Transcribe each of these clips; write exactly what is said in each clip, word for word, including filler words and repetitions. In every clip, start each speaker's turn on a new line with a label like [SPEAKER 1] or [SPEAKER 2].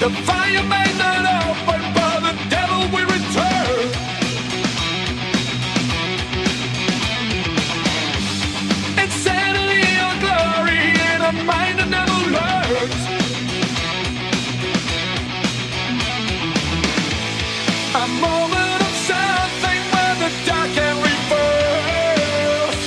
[SPEAKER 1] The fire may not open, but the devil will return. Insanity or glory in a mind that never learns. A moment of something where the dark can reverse.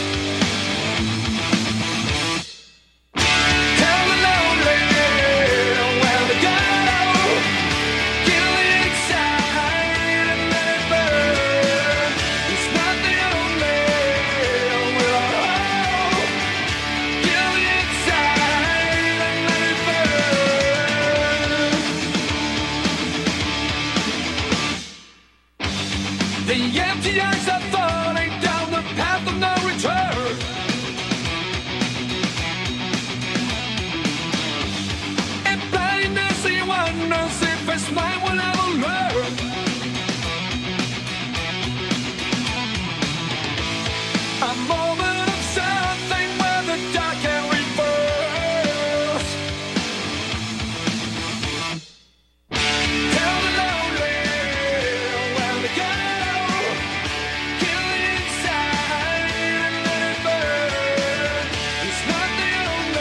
[SPEAKER 1] Tell the lonely where to go. Kill the excited and let it burn. It's not the only will I hold. Kill the excited and let it burn. The empty eyes are falling down the path of no return. And blindness he wonders if his mind will ever learn. A moment of something where the dark can reverse. Tell the lonely where to go. Kill the inside and let it burn. It's not the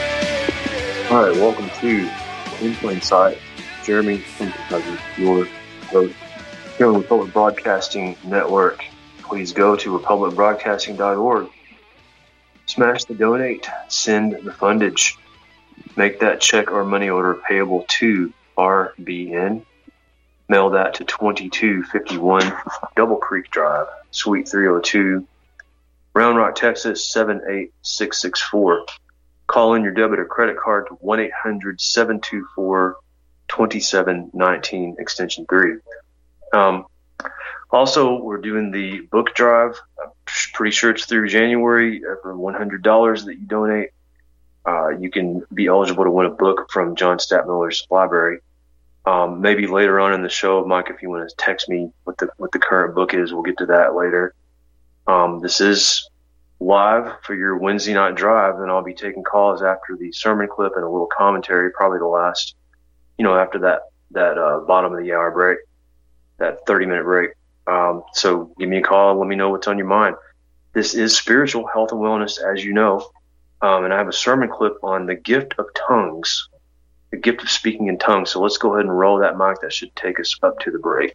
[SPEAKER 1] only.
[SPEAKER 2] All right, welcome to In Plain Sight. Jeremy from Kentucky, your host here on the Republic Broadcasting Network. Please go to republic broadcasting dot org. Smash the donate, send the fundage. Make that check or money order payable to R B N. Mail that to twenty-two fifty-one Double Creek Drive, Suite three oh two, Round Rock, Texas seven eight six six four. Call in your debit or credit card to one eight hundred seven two four two seven one nine, extension three. Um, also, we're doing the book drive. I'm pretty sure it's through January. For one hundred dollars that you donate, uh, you can be eligible to win a book from John Stadtmiller's library. Um, maybe later on in the show, Mike, if you want to text me what the what the current book is, we'll get to that later. Um, this is live for your Wednesday night drive, and I'll be taking calls after the sermon clip and a little commentary, probably the last, you know, after that that uh, bottom of the hour break, that thirty minute break. Um, so give me a call and let me know what's on your mind. This is spiritual health and wellness, as you know, um, and I have a sermon clip on the gift of tongues, the gift of speaking in tongues. So let's go ahead and roll that mic. That should take us up to the break.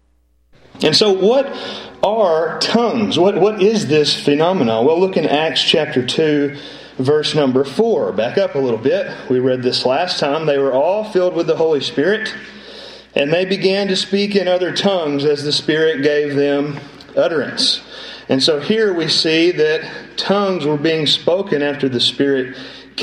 [SPEAKER 3] And so what are tongues? What What is this phenomenon? Well, look in Acts chapter two, verse number four. Back up a little bit. We read this last time. They were all filled with the Holy Spirit, and they began to speak in other tongues as the Spirit gave them utterance. And so here we see that tongues were being spoken after the Spirit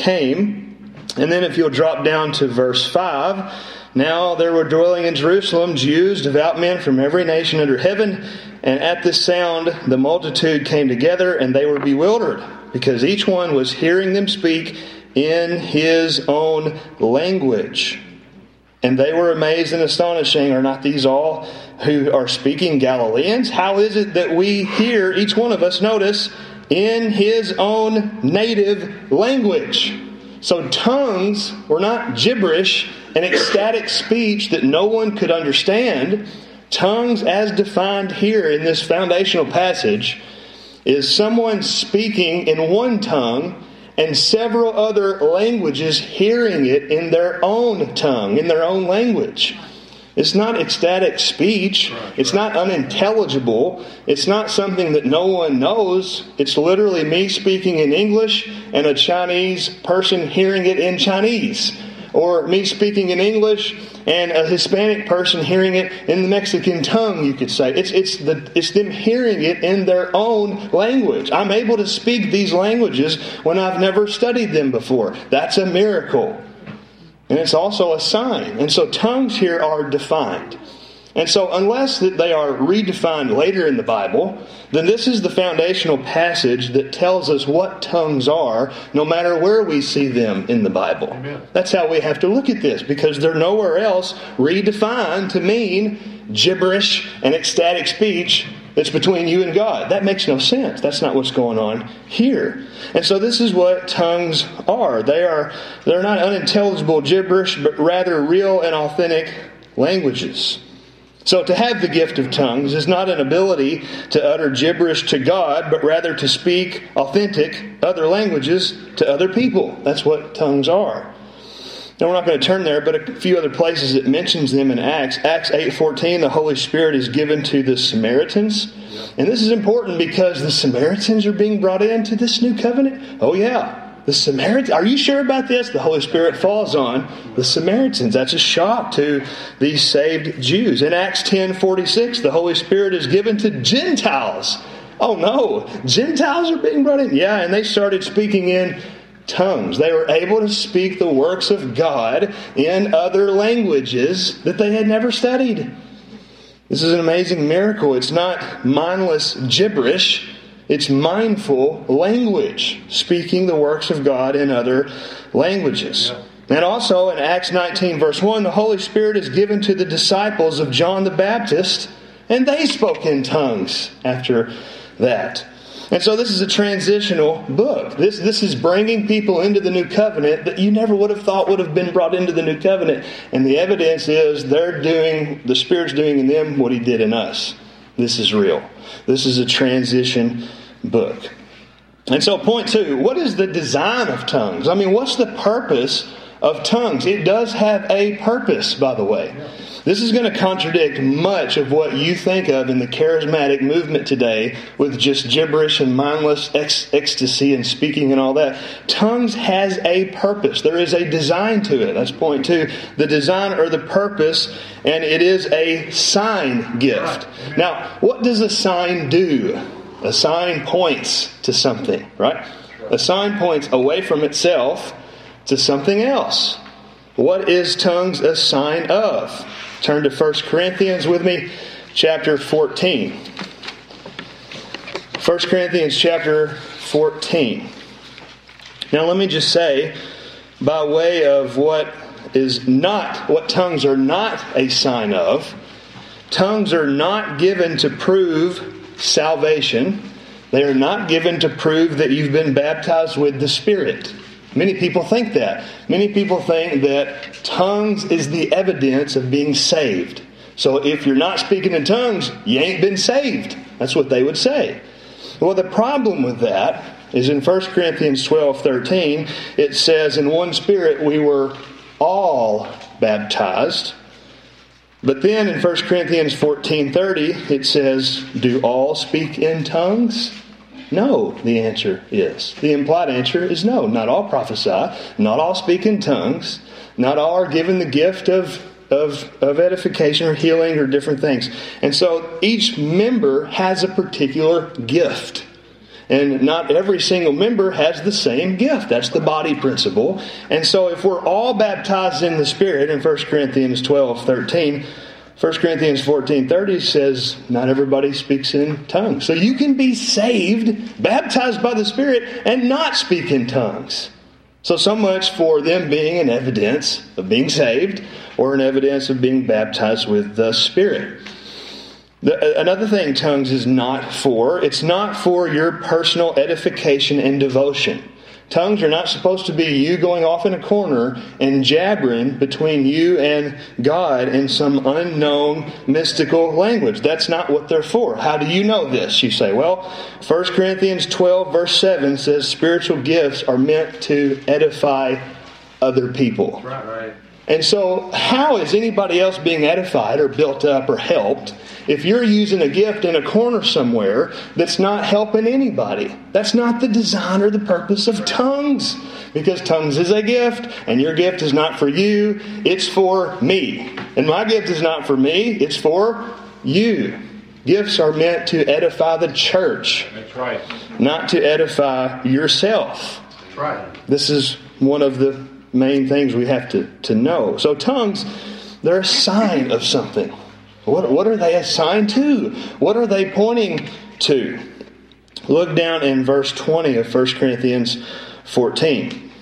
[SPEAKER 3] came. And then if you'll drop down to verse five, now there were dwelling in Jerusalem Jews, devout men from every nation under heaven, and at this sound the multitude came together, and they were bewildered, because each one was hearing them speak in his own language. And they were amazed and astonishing, are not these all who are speaking Galileans? How is it that we hear, each one of us, notice, in his own native language? So tongues were not gibberish and ecstatic speech that no one could understand. Tongues, as defined here in this foundational passage, is someone speaking in one tongue and several other languages hearing it in their own tongue, in their own language. It's not ecstatic speech. It's not unintelligible. It's not something that no one knows. It's literally me speaking in English and a Chinese person hearing it in Chinese. Or me speaking in English and a Hispanic person hearing it in the Mexican tongue, you could say. It's it's the it's them hearing it in their own language. I'm able to speak these languages when I've never studied them before. That's a miracle. And it's also a sign. And so tongues here are defined. And so unless that they are redefined later in the Bible, then this is the foundational passage that tells us what tongues are, no matter where we see them in the Bible. Amen. That's how we have to look at this, because they're nowhere else redefined to mean gibberish and ecstatic speech that's between you and God. That makes no sense. That's not what's going on here. And so this is what tongues are. They are they're not unintelligible gibberish, but rather real and authentic languages. So to have the gift of tongues is not an ability to utter gibberish to God, but rather to speak authentic other languages to other people. That's what tongues are. Now we're not going to turn there, but a few other places it mentions them in Acts. Acts eight fourteen, the Holy Spirit is given to the Samaritans. And this is important because the Samaritans are being brought into this new covenant. Oh yeah. The Samaritans, are you sure about this? The Holy Spirit falls on the Samaritans. That's a shock to these saved Jews. In Acts ten forty-six, the Holy Spirit is given to Gentiles. Oh no, Gentiles are being brought in. Yeah, and they started speaking in tongues. They were able to speak the works of God in other languages that they had never studied. This is an amazing miracle. It's not mindless gibberish. It's mindful language, speaking the works of God in other languages. Yeah. And also in Acts nineteen verse one, the Holy Spirit is given to the disciples of John the Baptist, and they spoke in tongues after that. And so this is a transitional book. This, this is bringing people into the new covenant that you never would have thought would have been brought into the new covenant. And the evidence is they're doing, the Spirit's doing in them what He did in us. This is real. This is a transition book. And so point two, what is the design of tongues? I mean, what's the purpose of tongues? It does have a purpose, by the way. This is going to contradict much of what you think of in the charismatic movement today with just gibberish and mindless ec- ecstasy and speaking and all that. Tongues has a purpose. There is a design to it. That's point two. The design or the purpose, and it is a sign gift. Now, what does a sign do? A sign points to something, right? A sign points away from itself to something else. What is tongues a sign of? Turn to First Corinthians with me, chapter fourteen. First Corinthians chapter fourteen. Now let me just say, by way of what is not, what tongues are not a sign of, tongues are not given to prove salvation. They are not given to prove that you've been baptized with the Spirit. Many people think that. Many people think that tongues is the evidence of being saved. So if you're not speaking in tongues, you ain't been saved. That's what they would say. Well, the problem with that is in First Corinthians twelve thirteen, it says, in one Spirit we were all baptized. But then in First Corinthians fourteen thirty, it says, do all speak in tongues? No, the answer is. The implied answer is no. Not all prophesy. Not all speak in tongues. Not all are given the gift of, of, of edification or healing or different things. And so each member has a particular gift. And not every single member has the same gift. That's the body principle. And so if we're all baptized in the Spirit in First Corinthians twelve thirteen, First Corinthians fourteen thirty says not everybody speaks in tongues. So you can be saved, baptized by the Spirit, and not speak in tongues. So so much for them being an evidence of being saved or an evidence of being baptized with the Spirit. The, another thing tongues is not for, it's not for your personal edification and devotion. Tongues are not supposed to be you going off in a corner and jabbering between you and God in some unknown mystical language. That's not what they're for. How do you know this? You say, well, First Corinthians twelve verse seven says spiritual gifts are meant to edify other people.
[SPEAKER 4] Right, right.
[SPEAKER 3] And so how is anybody else being edified or built up or helped if you're using a gift in a corner somewhere that's not helping anybody? That's not the design or the purpose of tongues. Because tongues is a gift, and your gift is not for you, it's for me. And my gift is not for me, it's for you. Gifts are meant to edify the church.
[SPEAKER 4] That's right.
[SPEAKER 3] Not to edify yourself.
[SPEAKER 4] That's right.
[SPEAKER 3] This is one of the main things we have to, to know. So tongues, they're a sign of something. What, what are they a sign to? What are they pointing to? Look down in verse twenty of First Corinthians fourteen.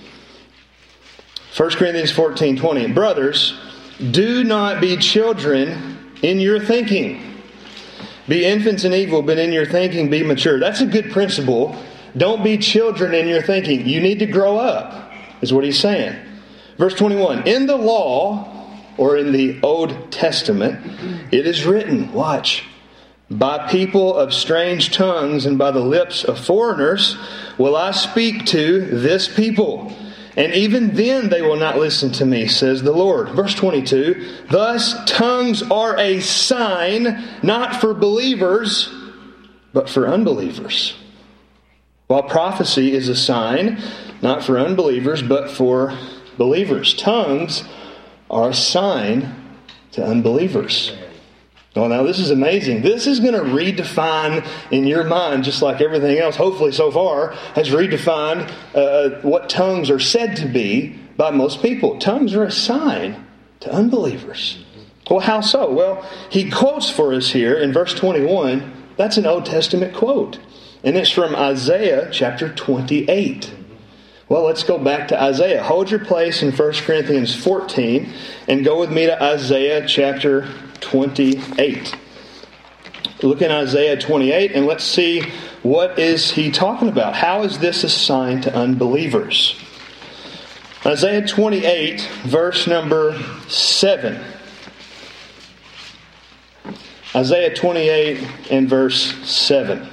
[SPEAKER 3] First Corinthians fourteen twenty. Brothers, do not be children in your thinking. Be infants in evil, but in your thinking be mature. That's a good principle. Don't be children in your thinking. You need to grow up, is what he's saying. Verse twenty-one. In the law, or in the Old Testament, it is written, watch, by people of strange tongues and by the lips of foreigners will I speak to this people. And even then they will not listen to me, says the Lord. Verse twenty-two, thus tongues are a sign, not for believers, but for unbelievers. While prophecy is a sign, not for unbelievers, but for believers. Tongues are a sign to unbelievers. Oh, now this is amazing. This is going to redefine in your mind, just like everything else, hopefully so far, has redefined uh, what tongues are said to be by most people. Tongues are a sign to unbelievers. Well, how so? Well, he quotes for us here in verse twenty-one. That's an Old Testament quote. And it's from Isaiah chapter twenty-eight. Well, let's go back to Isaiah. Hold your place in First Corinthians fourteen and go with me to Isaiah chapter twenty-eight. Look in Isaiah twenty-eight and let's see what is he talking about. How is this a sign to unbelievers? Isaiah twenty-eight, verse number seven. Isaiah twenty-eight and verse seven.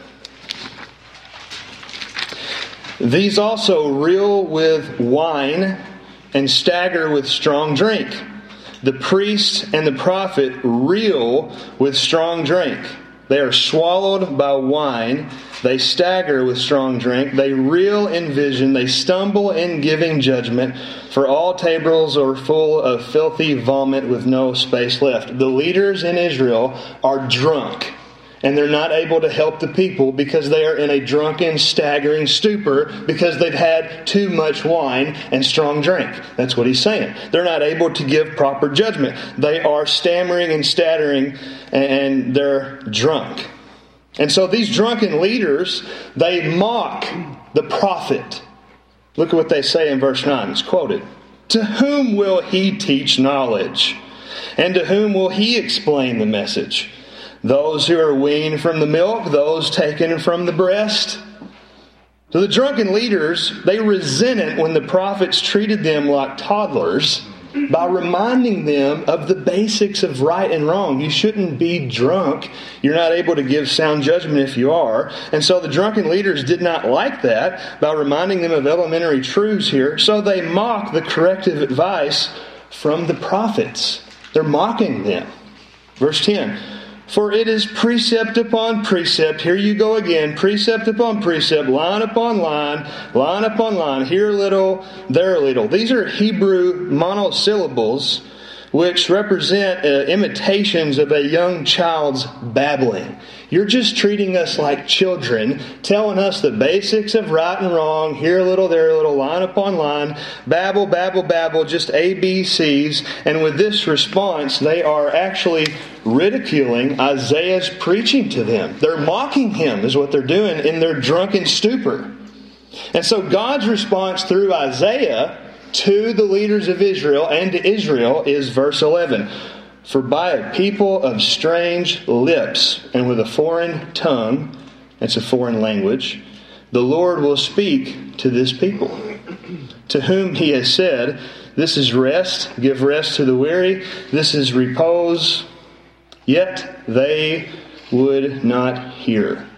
[SPEAKER 3] These also reel with wine and stagger with strong drink. The priest and the prophet reel with strong drink. They are swallowed by wine. They stagger with strong drink. They reel in vision. They stumble in giving judgment. For all tables are full of filthy vomit with no space left. The leaders in Israel are drunk. And they're not able to help the people because they are in a drunken, staggering stupor because they've had too much wine and strong drink. That's what he's saying. They're not able to give proper judgment. They are stammering and staggering and they're drunk. And so these drunken leaders, they mock the prophet. Look at what they say in verse nine. It's quoted. To whom will he teach knowledge? And to whom will he explain the message? Those who are weaned from the milk, those taken from the breast. So the drunken leaders, they resent it when the prophets treated them like toddlers by reminding them of the basics of right and wrong. You shouldn't be drunk. You're not able to give sound judgment if you are. And so the drunken leaders did not like that by reminding them of elementary truths here. So they mock the corrective advice from the prophets. They're mocking them. Verse ten. For it is precept upon precept. Here you go again. Precept upon precept. Line upon line. Line upon line. Here a little, there a little. These are Hebrew monosyllables which represent uh, imitations of a young child's babbling. You're just treating us like children, telling us the basics of right and wrong, here a little, there a little, line upon line, babble, babble, babble, just A B Cs. And with this response, they are actually ridiculing Isaiah's preaching to them. They're mocking him, is what they're doing, in their drunken stupor. And so God's response through Isaiah to the leaders of Israel and to Israel is verse eleven. For by a people of strange lips and with a foreign tongue, that's a foreign language, the Lord will speak to this people, to whom he has said, this is rest, give rest to the weary, this is repose, yet they would not hear.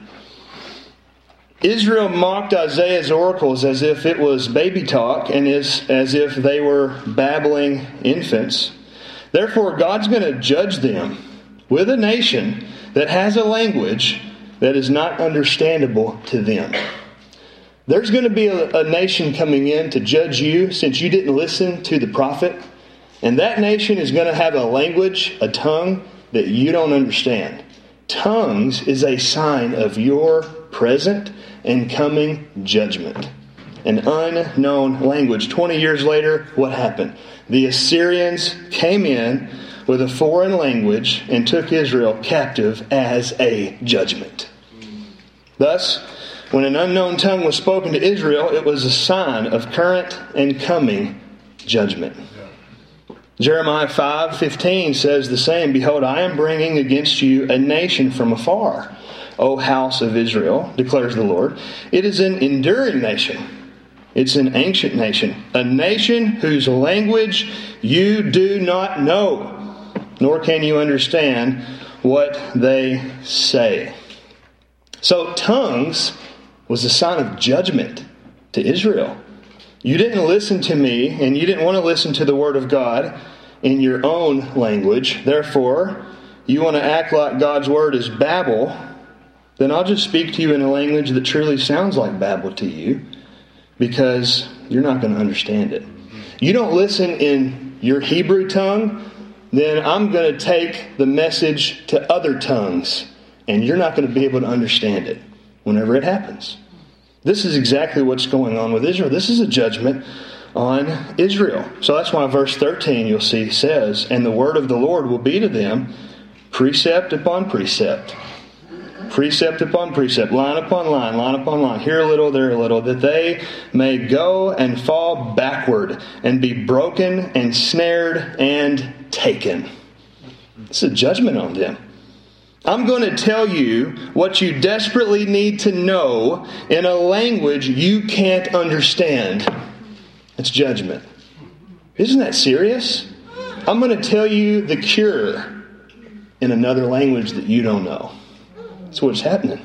[SPEAKER 3] Israel mocked Isaiah's oracles as if it was baby talk and as, as if they were babbling infants. Therefore, God's going to judge them with a nation that has a language that is not understandable to them. There's going to be a, a nation coming in to judge you since you didn't listen to the prophet. And that nation is going to have a language, a tongue that you don't understand. Tongues is a sign of your present and coming judgment. An unknown language. Twenty years later, what happened? The Assyrians came in with a foreign language and took Israel captive as a judgment. Thus, when an unknown tongue was spoken to Israel, it was a sign of current and coming judgment. Jeremiah five fifteen says the same. Behold, I am bringing against you a nation from afar, O house of Israel, declares the Lord. It is an enduring nation. It's an ancient nation, a nation whose language you do not know, nor can you understand what they say. So tongues was a sign of judgment to Israel. You didn't listen to me, and you didn't want to listen to the Word of God in your own language. Therefore, you want to act like God's Word is Babel, then I'll just speak to you in a language that truly sounds like Babel to you, because you're not going to understand it. You don't listen in your Hebrew tongue, then I'm going to take the message to other tongues, and you're not going to be able to understand it whenever it happens. This is exactly what's going on with Israel. This is a judgment on Israel. So that's why verse thirteen, you'll see, says, "And the word of the Lord will be to them precept upon precept, precept upon precept, line upon line, line upon line, here a little, there a little, that they may go and fall backward and be broken and snared and taken." It's a judgment on them. I'm going to tell you what you desperately need to know in a language you can't understand. It's judgment. Isn't that serious? I'm going to tell you the cure in another language that you don't know. That's what's happening.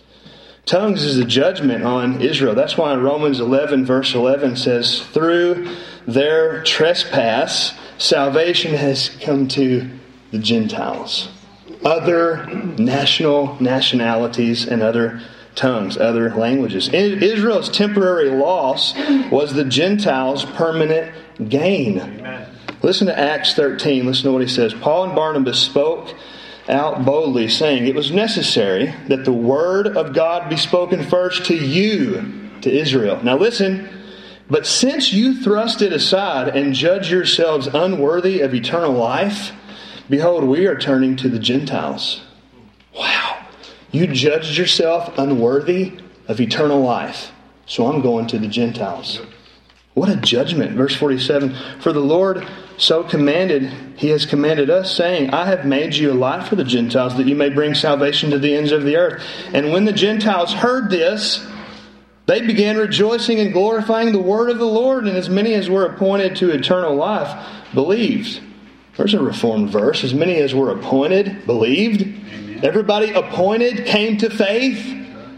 [SPEAKER 3] Tongues is a judgment on Israel. That's why in Romans eleven, verse eleven says, "Through their trespass, salvation has come to the Gentiles." Other national nationalities and other tongues, other languages. Israel's temporary loss was the Gentiles' permanent gain. Amen. Listen to Acts thirteen. Listen to what he says. "Paul and Barnabas spoke out boldly, saying, 'It was necessary that the word of God be spoken first to you,'" to Israel. Now listen. "But since you thrust it aside and judge yourselves unworthy of eternal life, behold, we are turning to the Gentiles." Wow. You judged yourself unworthy of eternal life, so I'm going to the Gentiles. What a judgment. Verse forty-seven, "For the Lord so commanded, He has commanded us, saying, 'I have made you a light for the Gentiles, that you may bring salvation to the ends of the earth.' And when the Gentiles heard this, they began rejoicing and glorifying the word of the Lord, and as many as were appointed to eternal life believed." There's a reformed verse. As many as were appointed believed. Amen. Everybody appointed came to faith.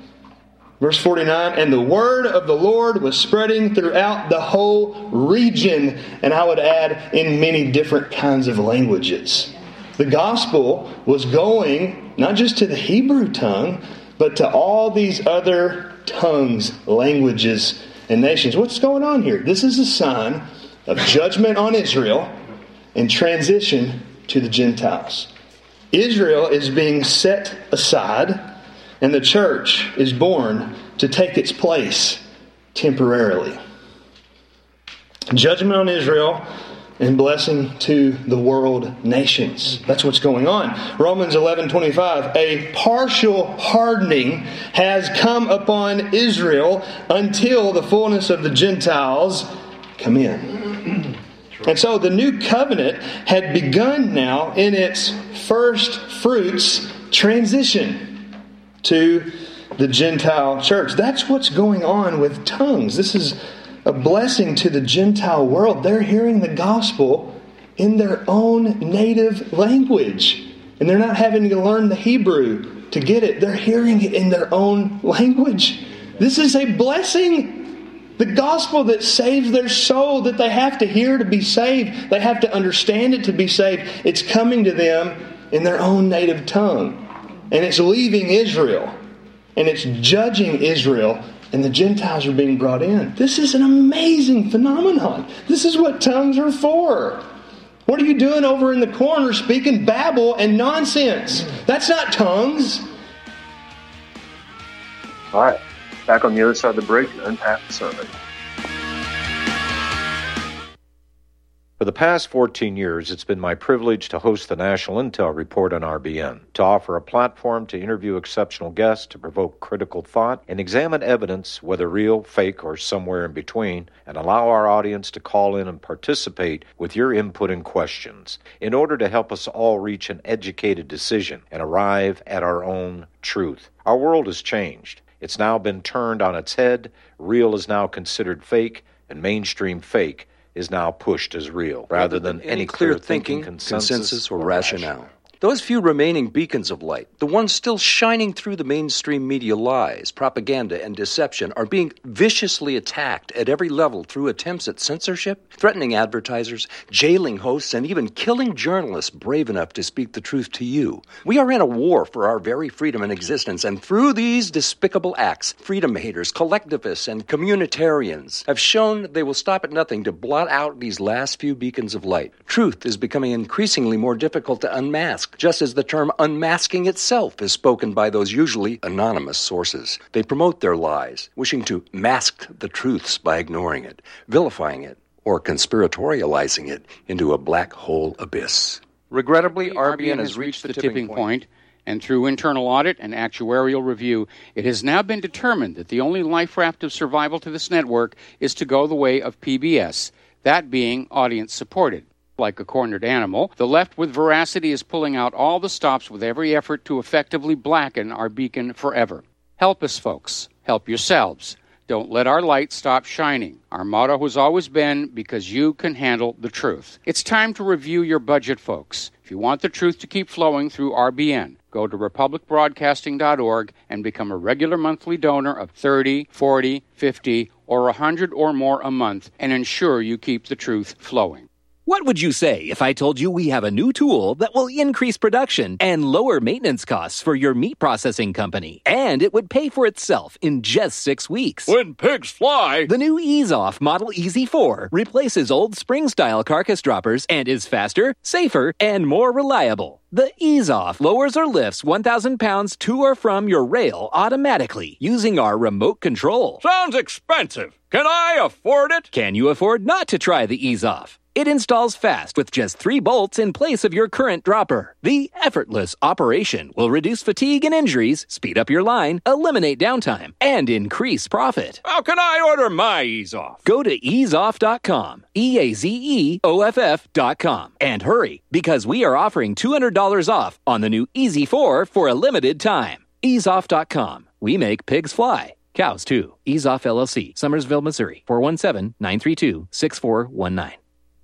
[SPEAKER 3] Verse forty-nine, "And the word of the Lord was spreading throughout the whole region," and I would add, in many different kinds of languages. The gospel was going not just to the Hebrew tongue, but to all these other tongues, languages, and nations. What's going on here? This is a sign of judgment on Israel and transition to the Gentiles. Israel is being set aside, and the church is born to take its place temporarily. Judgment on Israel and blessing to the world nations. That's what's going on. Romans eleven twenty-five, "A partial hardening has come upon Israel until the fullness of the Gentiles come in." And so the new covenant had begun now in its first fruits transition to the Gentile church. That's what's going on with tongues. This is a blessing to the Gentile world. They're hearing the gospel in their own native language. And they're not having to learn the Hebrew to get it. They're hearing it in their own language. This is a blessing. The gospel that saves their soul, that they have to hear to be saved. They have to understand it to be saved. It's coming to them in their own native tongue. And it's leaving Israel. And it's judging Israel. And the Gentiles are being brought in. This is an amazing phenomenon. This is what tongues are for. What are you doing over in the corner speaking babble and nonsense? That's not tongues.
[SPEAKER 2] All right. Back on the other side of the break to unpack the sermon.
[SPEAKER 4] For the past fourteen years, it's been my privilege to host the National Intel Report on R B N, to offer a platform to interview exceptional guests, to provoke critical thought, and examine evidence, whether real, fake, or somewhere in between, and allow our audience to call in and participate with your input and questions in order to help us all reach an educated decision and arrive at our own truth. Our world has changed. It's now been turned on its head. Real is now considered fake, and mainstream fake is now pushed as real, rather than any clear thinking, consensus,
[SPEAKER 5] consensus or
[SPEAKER 4] or
[SPEAKER 5] rationale.
[SPEAKER 4] rationale.
[SPEAKER 5] Those few remaining beacons of light, the ones still shining through the mainstream media lies, propaganda, and deception, are being viciously attacked at every level through attempts at censorship, threatening advertisers, jailing hosts, and even killing journalists brave enough to speak the truth to you. We are in a war for our very freedom and existence, and through these despicable acts, freedom haters, collectivists, and communitarians have shown they will stop at nothing to blot out these last few beacons of light. Truth is becoming increasingly more difficult to unmask, just as the term unmasking itself is spoken by those usually anonymous sources. They promote their lies, wishing to mask the truths by ignoring it, vilifying it, or conspiratorializing it into a black hole abyss. Regrettably, R B N has reached the tipping point,
[SPEAKER 6] and through internal audit and actuarial review, it has now been determined that the only life raft of survival to this network is to go the way of P B S, that being audience-supported. Like a cornered animal, the left with veracity is pulling out all the stops with every effort to effectively blacken our beacon forever. Help us, folks. Help yourselves. Don't let our light stop shining. Our motto has always been, because you can handle the truth. It's time to review your budget, folks. If you want the truth to keep flowing through R B N, go to republic broadcasting dot org and become a regular monthly donor of thirty, forty, fifty, or one hundred or more a month, and ensure you keep the truth flowing.
[SPEAKER 7] What would you say if I told you we have a new tool that will increase production and lower maintenance costs for your meat processing company? And it would pay for itself in just six weeks.
[SPEAKER 8] When pigs fly!
[SPEAKER 7] The new Ease Off Model E Z four replaces old spring-style carcass droppers and is faster, safer, and more reliable. The Ease Off lowers or lifts one thousand pounds to or from your rail automatically using our remote control.
[SPEAKER 8] Sounds expensive. Can I afford it?
[SPEAKER 7] Can you afford not to try the Ease Off? It installs fast with just three bolts in place of your current dropper. The effortless operation will reduce fatigue and injuries, speed up your line, eliminate downtime, and increase profit.
[SPEAKER 8] How can I order my Ease Off?
[SPEAKER 7] Go to ease off dot com, E A Z E O F F dot com, and hurry, because we are offering two hundred dollars off on the new E Z four for a limited time. ease off dot com. We make pigs fly. Cows, too. Ease Off L L C, Summersville, Missouri, four one seven, nine three two, six four one nine.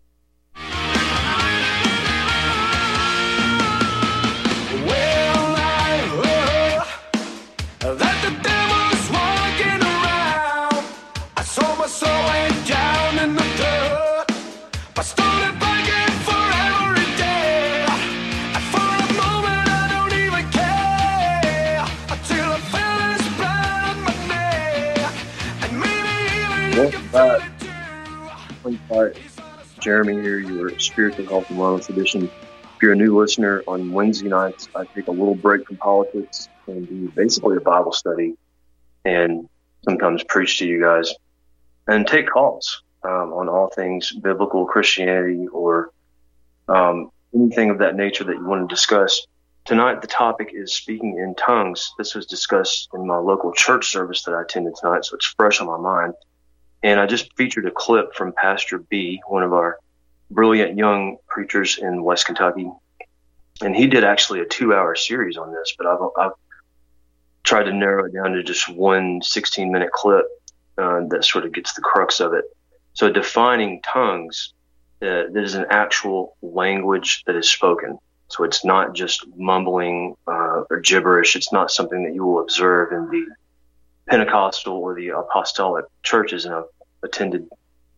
[SPEAKER 1] That the devil's walking around. I saw my soul laid down in the dirt. I started begging for every day. And for a moment I don't even care. Until I felt his blood on my neck. And maybe even you can feel it too.
[SPEAKER 2] Hi, Jeremy here, your Spiritual Health and Wellness Edition. If you're a new listener, on Wednesday nights I take a little break from politics and do basically a Bible study and sometimes preach to you guys and take calls um, on all things biblical Christianity or um, anything of that nature that you want to discuss. Tonight, the topic is speaking in tongues. This was discussed in my local church service that I attended tonight, so it's fresh on my mind. And I just featured a clip from Pastor B, one of our brilliant young preachers in West Kentucky. And he did actually a two-hour series on this, but I've, I've tried to narrow it down to just one sixteen-minute clip uh, that sort of gets the crux of it. So defining tongues, uh, that is an actual language that is spoken. So it's not just mumbling uh, or gibberish. It's not something that you will observe in the Pentecostal or the apostolic churches, and I've attended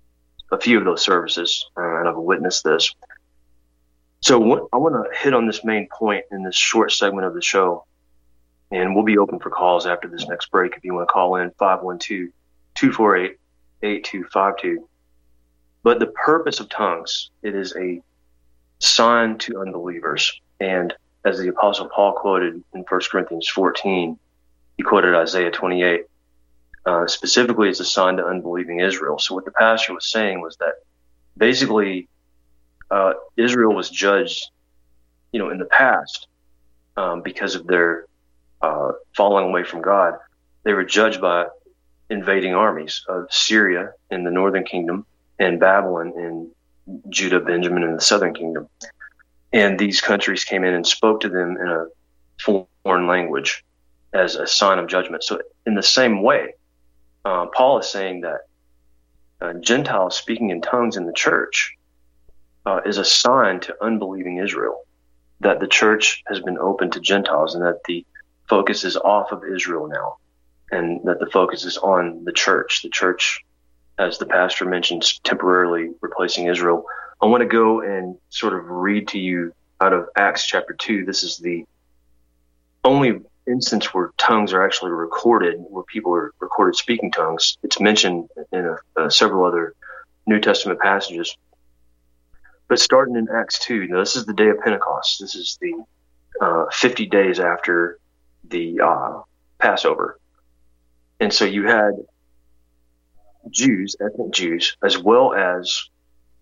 [SPEAKER 2] a few of those services, uh, and I've witnessed this. So what, I want to hit on this main point in this short segment of the show, and we'll be open for calls after this next break if you want to call in, five one two, two four eight, eight two five two. But the purpose of tongues, it is a sign to unbelievers. And as the Apostle Paul quoted in First Corinthians fourteen, he quoted Isaiah twenty-eight, uh, specifically as a sign to unbelieving Israel. So what the pastor was saying was that basically uh, Israel was judged, you know, in the past um, because of their uh, falling away from God. They were judged by invading armies of Syria in the northern kingdom and Babylon in Judah, Benjamin, and the southern kingdom. And these countries came in and spoke to them in a foreign language. as a sign of judgment. So in the same way, uh, Paul is saying that uh, Gentiles speaking in tongues in the church uh, is a sign to unbelieving Israel that the church has been open to Gentiles and that the focus is off of Israel now, and that the focus is on the church. The church, as the pastor mentions, temporarily replacing Israel. I want to go and sort of read to you out of Acts chapter two. This is the only instance where tongues are actually recorded, where people are recorded speaking tongues. It's mentioned in a, uh, several other New Testament passages. But starting in Acts two, now this is the day of Pentecost. This is the uh, fifty days after the uh, Passover. And so you had Jews, ethnic Jews, as well as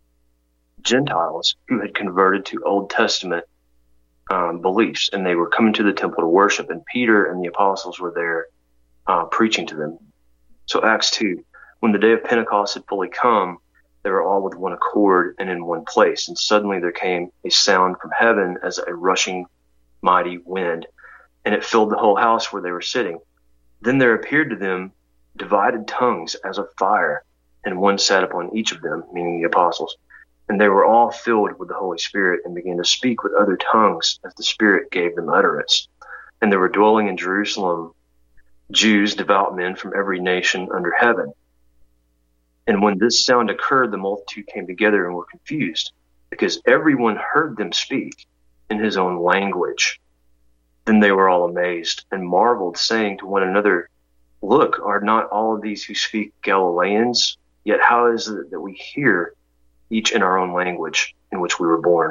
[SPEAKER 2] Gentiles who had converted to Old Testament um, beliefs, and they were coming to the temple to worship, and Peter and the apostles were there uh, preaching to them. So Acts two, when the day of Pentecost had fully come, they were all with one accord and in one place, and suddenly there came a sound from heaven as a rushing mighty wind, and it filled the whole house where they were sitting. Then there appeared to them divided tongues as of fire, and one sat upon each of them, meaning the apostles. And they were all filled with the Holy Spirit and began to speak with other tongues as the Spirit gave them utterance. And there were dwelling in Jerusalem Jews, devout men from every nation under heaven. And when this sound occurred, the multitude came together and were confused, because everyone heard them speak in his own language. Then they were all amazed and marveled, saying to one another, "Look, are not all of these who speak Galileans? Yet how is it that we hear each in our own language in which we were born?"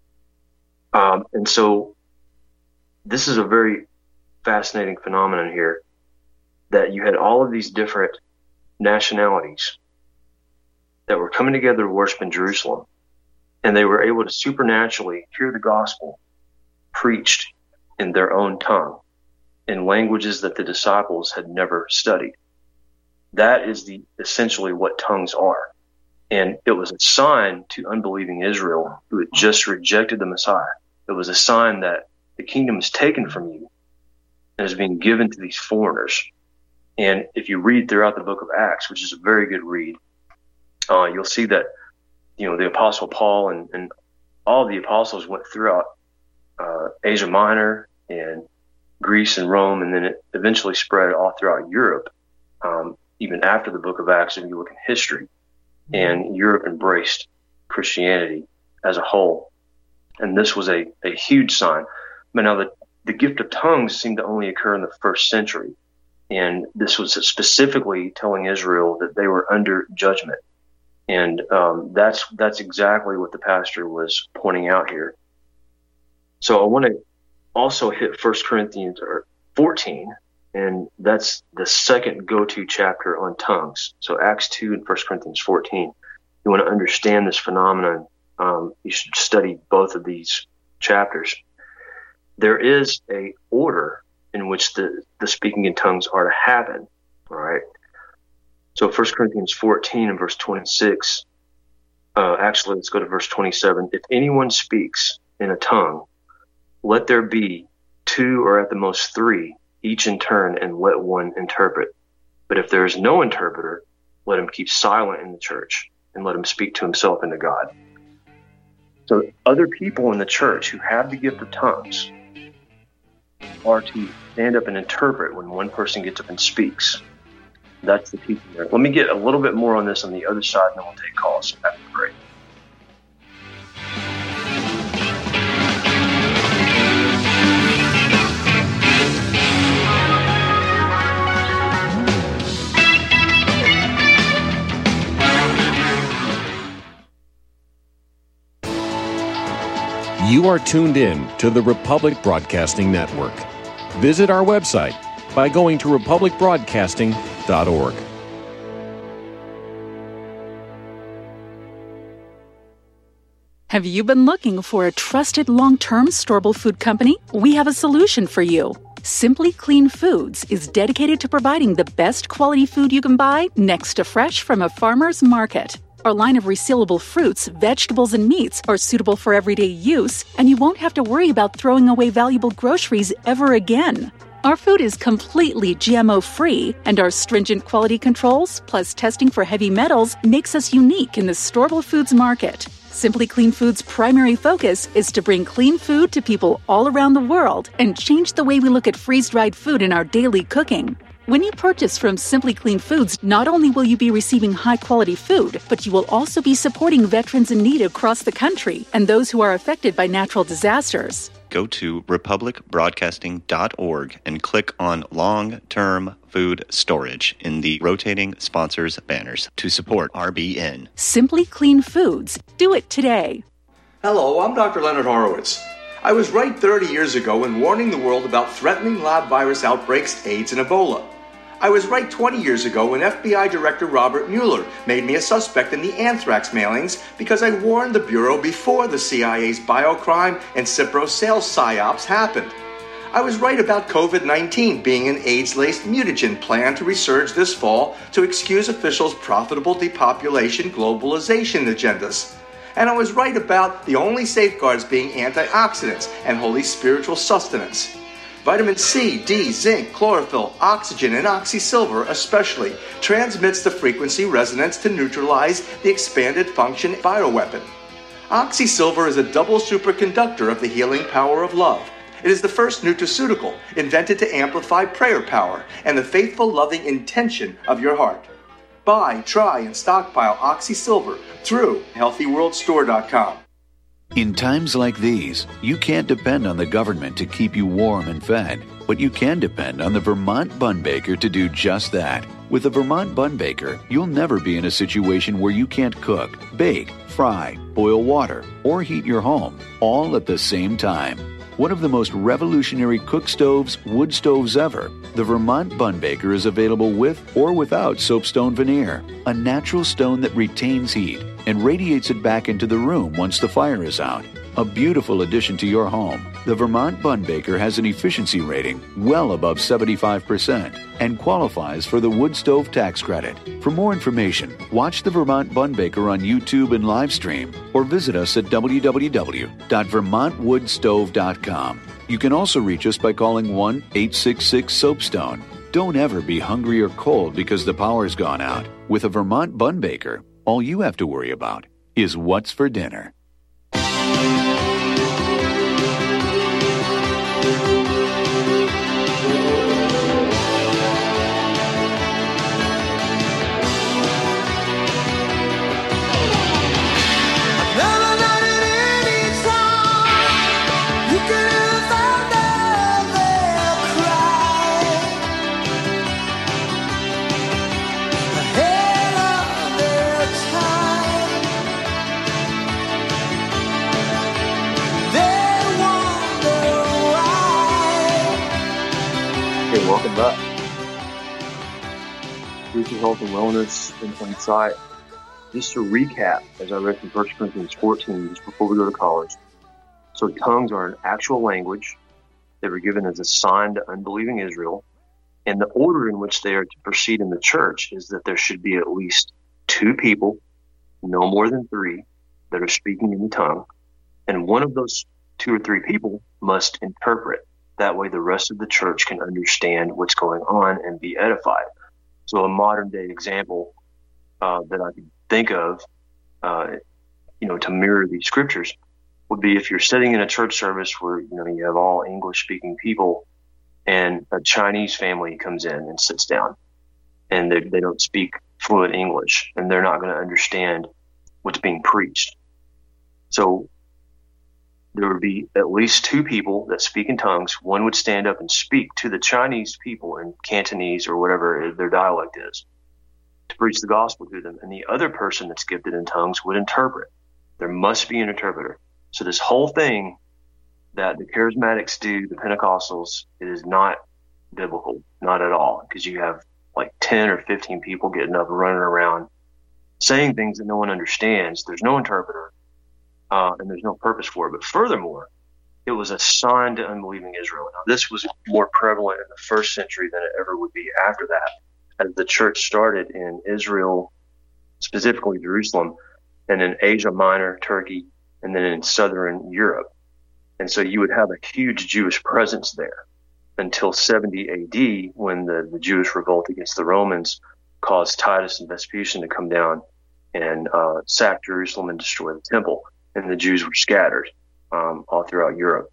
[SPEAKER 2] Um, and so this is a very fascinating phenomenon here, that you had all of these different nationalities that were coming together to worship in Jerusalem, and they were able to supernaturally hear the gospel preached in their own tongue, in languages that the disciples had never studied. That is the essentially what tongues are. And it was a sign to unbelieving Israel who had just rejected the Messiah. It was a sign that the kingdom is taken from you and is being given to these foreigners. And if you read throughout the book of Acts, which is a very good read, uh, you'll see that, you know, the Apostle Paul and, and all of the apostles went throughout uh, Asia Minor and Greece and Rome, and then it eventually spread all throughout Europe, um, even after the book of Acts, if you look in history. And Europe embraced Christianity as a whole. And this was a, a huge sign. But now the, the gift of tongues seemed to only occur in the first century. And this was specifically telling Israel that they were under judgment. And um, that's that's exactly what the pastor was pointing out here. So I want to also hit First Corinthians fourteen, and that's the second go-to chapter on tongues. So Acts two and First Corinthians fourteen. You want to understand this phenomenon, um, you should study both of these chapters. There is a order in which the, the speaking in tongues are to happen. All right. So First Corinthians fourteen and verse twenty-six, uh, actually, let's go to verse twenty-seven. If anyone speaks in a tongue, let there be two or at the most three, each in turn, and let one interpret. But if there is no interpreter, let him keep silent in the church and let him speak to himself and to God. So other people in the church who have the gift of tongues are to stand up and interpret when one person gets up and speaks. That's the teaching there. Let me get a little bit more on this on the other side, and then we'll take calls after the break.
[SPEAKER 9] You are tuned in to the Republic Broadcasting Network. Visit our website by going to republic broadcasting dot org.
[SPEAKER 10] Have you been looking for a trusted long-term storable food company? We have a solution for you. Simply Clean Foods is dedicated to providing the best quality food you can buy next to fresh from a farmer's market. Our line of resealable fruits, vegetables, and meats are suitable for everyday use, and you won't have to worry about throwing away valuable groceries ever again. Our food is completely G M O-free, and our stringent quality controls, plus testing for heavy metals, makes us unique in the storable foods market. Simply Clean Foods' primary focus is to bring clean food to people all around the world and change the way we look at freeze-dried food in our daily cooking. When you purchase from Simply Clean Foods, not only will you be receiving high-quality food, but you will also be supporting veterans in need across the country and those who are affected by natural disasters.
[SPEAKER 11] Go to republic broadcasting dot org and click on Long-Term Food Storage in the rotating sponsors banners to support R B N.
[SPEAKER 10] Simply Clean Foods. Do it today.
[SPEAKER 12] Hello, I'm Doctor Leonard Horowitz. I was right thirty years ago in warning the world about threatening lab virus outbreaks, AIDS, and Ebola. I was right twenty years ago when F B I Director Robert Mueller made me a suspect in the anthrax mailings because I warned the Bureau before the C I A's biocrime and Cipro sales psyops happened. I was right about COVID nineteen being an AIDS-laced mutagen planned to resurge this fall to excuse officials' profitable depopulation globalization agendas. And I was right about the only safeguards being antioxidants and holy spiritual sustenance. Vitamin C, D, zinc, chlorophyll, oxygen, and oxysilver especially transmits the frequency resonance to neutralize the expanded function bioweapon. Oxysilver is a double superconductor of the healing power of love. It is the first nutraceutical invented to amplify prayer power and the faithful, loving intention of your heart. Buy, try, and stockpile Oxysilver through healthy world store dot com.
[SPEAKER 13] In times like these, you can't depend on the government to keep you warm and fed, but you can depend on the Vermont Bun Baker to do just that. With the Vermont Bun Baker, you'll never be in a situation where you can't cook, bake, fry, boil water, or heat your home, all at the same time. One of the most revolutionary cook stoves, wood stoves ever, the Vermont Bun Baker is available with or without soapstone veneer, a natural stone that retains heat and radiates it back into the room once the fire is out. A beautiful addition to your home, the Vermont Bun Baker has an efficiency rating well above seventy-five percent and qualifies for the wood stove tax credit. For more information, watch the Vermont Bun Baker on YouTube and live stream or visit us at w w w dot vermont wood stove dot com. You can also reach us by calling one eight six six soapstone. Don't ever be hungry or cold because the power's gone out. With a Vermont Bun Baker, all you have to worry about is what's for dinner.
[SPEAKER 2] Welcome back. Spiritual health and wellness in plain sight. Just to recap, as I read from First Corinthians fourteen, just before we go to college. So tongues are an actual language that were given as a sign to unbelieving Israel. And the order in which they are to proceed in the church is that there should be at least two people, no more than three, that are speaking in the tongue. And one of those two or three people must interpret. That way the rest of the church can understand what's going on and be edified. So a modern day example uh, that I can think of, uh, you know, to mirror these scriptures would be if you're sitting in a church service where, you know, you have all English speaking people and a Chinese family comes in and sits down and they, they don't speak fluent English and they're not going to understand what's being preached. So there would be at least two people that speak in tongues. One would stand up and speak to the Chinese people in Cantonese or whatever their dialect is to preach the gospel to them. And the other person that's gifted in tongues would interpret. There must be an interpreter. So this whole thing that the charismatics do, the Pentecostals, it is not biblical, not at all, because you have like ten or fifteen people getting up and running around saying things that no one understands. There's no interpreter. Uh, and there's no purpose for it. But furthermore, it was a sign to unbelieving Israel. Now, this was more prevalent in the first century than it ever would be after that, as the church started in Israel, specifically Jerusalem, and in Asia Minor, Turkey, and then in southern Europe. And so you would have a huge Jewish presence there. until seventy A D, when the, the Jewish revolt against the Romans caused Titus and Vespasian to come down and uh, sack Jerusalem and destroy the temple. And the Jews were scattered um, all throughout Europe.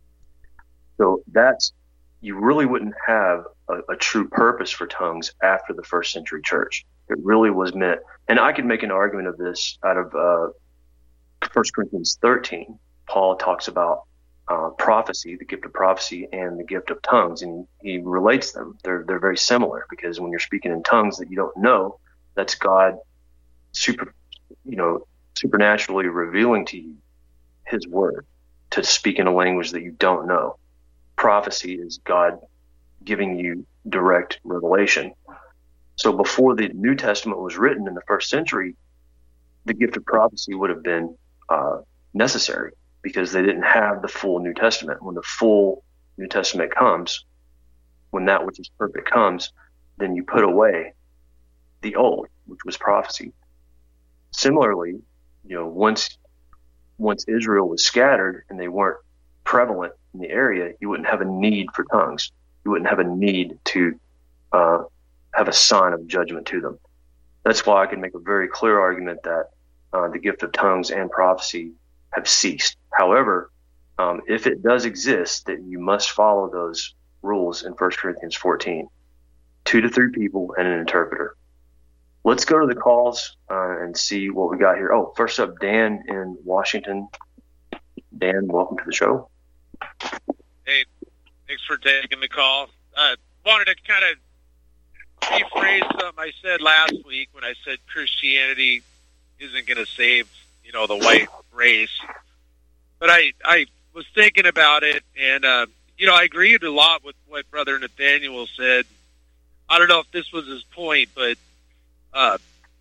[SPEAKER 2] So that's, you really wouldn't have a, a true purpose for tongues after the first century church. It really was meant, and I could make an argument of this out of uh, First Corinthians thirteen. Paul talks about uh, prophecy, the gift of prophecy, and the gift of tongues, and he relates them. They're they're very similar, because when you're speaking in tongues that you don't know, that's God super, you know, supernaturally revealing to you His word, to speak in a language that you don't know. Prophecy is God giving you direct revelation. So before the New Testament was written in the first century, the gift of prophecy would have been uh, necessary, because they didn't have the full New Testament. When the full New Testament comes, when that which is perfect comes, then you put away the old, which was prophecy. Similarly, you know, once once Israel was scattered and they weren't prevalent in the area, you wouldn't have a need for tongues. You wouldn't have a need to uh, have a sign of judgment to them. That's why I can make a very clear argument that uh, the gift of tongues and prophecy have ceased. However, um, if it does exist, that you must follow those rules in First Corinthians fourteen. Two to three people and an interpreter. Let's go to the calls uh, and see what we got here. Oh, first up, Dan in Washington. Dan, welcome to the show.
[SPEAKER 14] Hey, thanks for taking the call. I uh, wanted to kind of rephrase something I said last week when I said Christianity isn't going to save, you know, the white race. But I, I was thinking about it, and, uh, you know, I agreed a lot with what Brother Nathaniel said. I don't know if this was his point, but uh,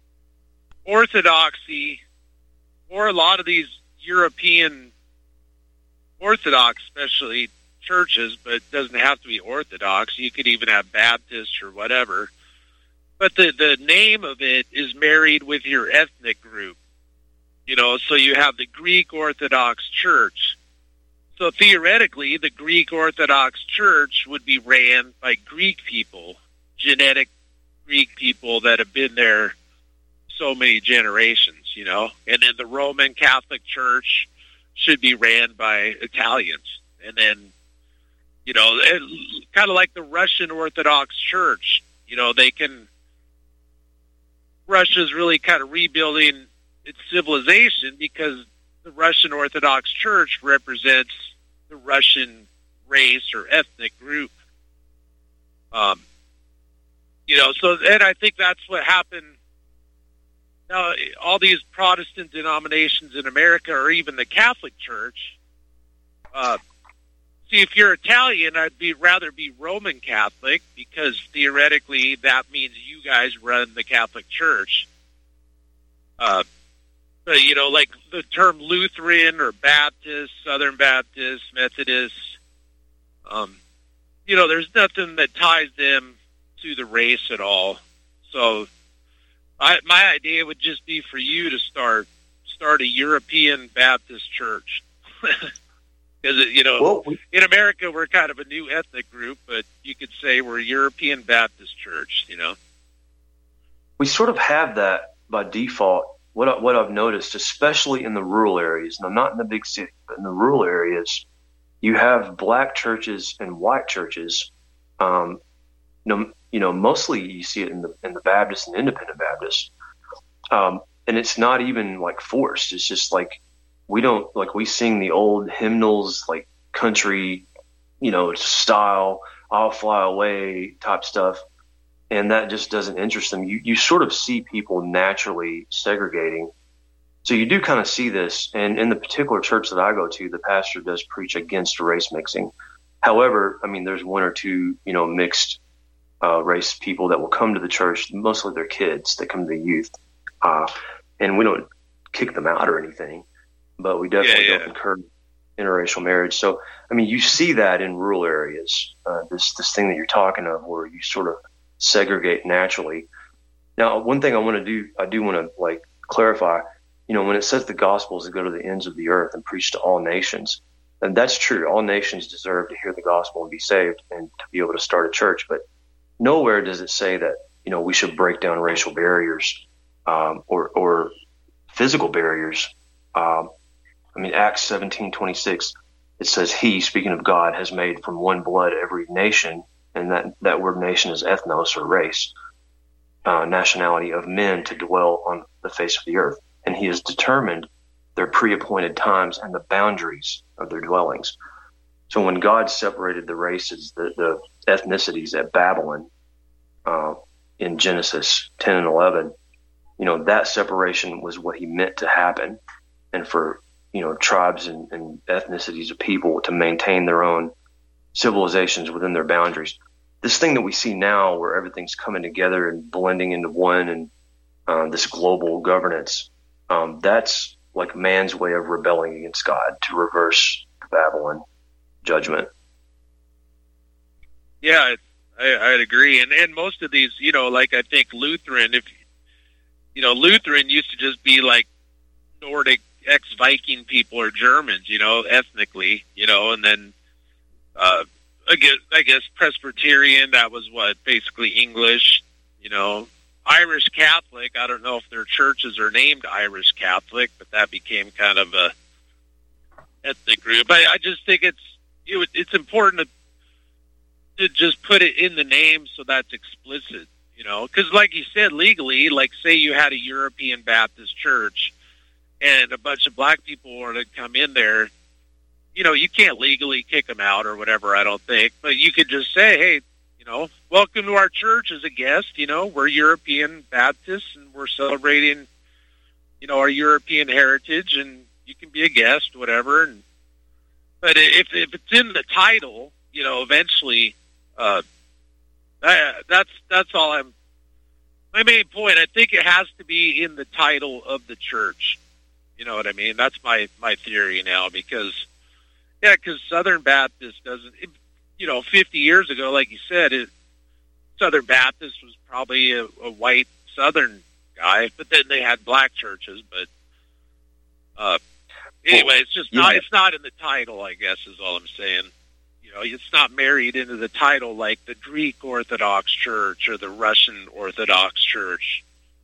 [SPEAKER 14] Orthodoxy, or a lot of these European Orthodox, especially churches, but it doesn't have to be Orthodox. You could even have Baptist or whatever. But the, the name of it is married with your ethnic group. You know, so you have the Greek Orthodox Church. So theoretically, the Greek Orthodox Church would be ran by Greek people, genetic Greek people that have been there so many generations, you know. And then the Roman Catholic Church should be ran by Italians. And then, you know, kind of like the Russian Orthodox Church, you know, they can, Russia's really kind of rebuilding its civilization because the Russian Orthodox Church represents the Russian race or ethnic group. Um, you know, so, and I think that's what happened. Now, all these Protestant denominations in America, or even the Catholic Church, uh, see, if you're Italian, I'd be rather be Roman Catholic, because theoretically that means you guys run the Catholic Church. Uh, but, you know, like the term Lutheran or Baptist, Southern Baptist, Methodist, um, you know, there's nothing that ties them to the race at all. So I, my idea would just be for you to start start a European Baptist church. Because, you know, well, we, in America, we're kind of a new ethnic group, but you could say we're a European Baptist church, you know.
[SPEAKER 2] We sort of have that by default. What, I, what I've noticed, especially in the rural areas, now not in the big city, but in the rural areas, you have black churches and white churches. Um, you know, you know, mostly you see it in the in the Baptist and Independent Baptist, um, and it's not even like forced. It's just like we don't like we sing the old hymnals, like country, you know, style, "I'll Fly Away" type stuff, and that just doesn't interest them. You you sort of see people naturally segregating. So you do kind of see this, and in the particular church that I go to, the pastor does preach against race mixing. However, I mean, there's one or two, you know, mixed uh, race people that will come to the church. Mostly they're kids that come to the youth, uh, and we don't kick them out or anything, but we definitely yeah, yeah. don't encourage interracial marriage. So, I mean, you see that in rural areas, uh, this this thing that you're talking of, where you sort of segregate naturally. Now, one thing I want to do, I do want to like clarify. You know, when it says the gospel is to go to the ends of the earth and preach to all nations, And that's true. All nations deserve to hear the gospel and be saved and to be able to start a church. But nowhere does it say that, you know, we should break down racial barriers um, or, or physical barriers. Um, I mean, Acts seventeen twenty-six, it says, he, speaking of God, has made from one blood every nation, and that, that word nation is ethnos, or race, uh, nationality of men to dwell on the face of the earth. And he has determined their pre-appointed times and the boundaries of their dwellings. So when God separated the races, the, the ethnicities at Babylon uh, in Genesis ten and eleven, you know, that separation was what he meant to happen. And for, you know, tribes and, and ethnicities of people to maintain their own civilizations within their boundaries. This thing that we see now where everything's coming together and blending into one and uh, this global governance, um, that's like man's way of rebelling against God to reverse Babylon judgment.
[SPEAKER 14] Yeah, I, I'd agree. And and most of these, you know, like I think Lutheran, if you know, Lutheran used to just be like Nordic ex-Viking people or Germans, you know, ethnically, you know, and then uh, I guess I guess Presbyterian, that was what, basically English, you know. Irish Catholic, I don't know if their churches are named Irish Catholic, but that became kind of a ethnic group. But I just think it's it would, it's important to, to just put it in the name so that's explicit, you know. Because like you said, legally, like say you had a European Baptist church and a bunch of black people were to come in there, you know, you can't legally kick them out or whatever, I don't think. But you could just say, hey, you know, welcome to our church as a guest. You know, we're European Baptists and we're celebrating, you know, our European heritage, and you can be a guest, whatever. And, but if if it's in the title, you know, eventually, uh, that, that's that's all I'm. My main point, I think it has to be in the title of the church. You know what I mean? That's my my theory now, because yeah, because Southern Baptist doesn't. It, You know, fifty years ago, like you said, it, Southern Baptist was probably a, a white Southern guy, but then they had black churches. But uh, anyway, it's just not, it's not in the title, I guess, is all I'm saying. You know, it's not married into the title like the Greek Orthodox Church or the Russian Orthodox Church.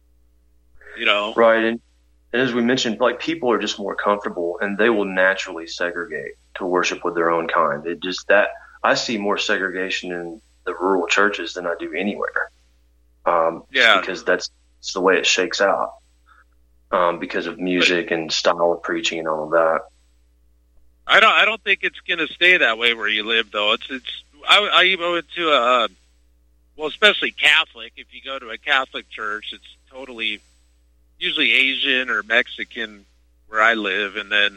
[SPEAKER 14] You know?
[SPEAKER 2] Right, and, and as we mentioned, like, people are just more comfortable, and they will naturally segregate to worship with their own kind. It just, that... I see more segregation in the rural churches than I do anywhere. Um,
[SPEAKER 14] yeah.
[SPEAKER 2] Because that's, that's the way it shakes out. Um, because of music but, and style of preaching and all of that.
[SPEAKER 14] I don't. I don't think it's going to stay that way where you live, though. It's. It's. I, I even went to a. Well, especially Catholic. If you go to a Catholic church, it's totally, usually Asian or Mexican where I live, and then.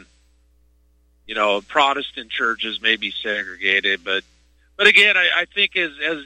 [SPEAKER 14] You know, Protestant churches may be segregated, but but again, I, I think as as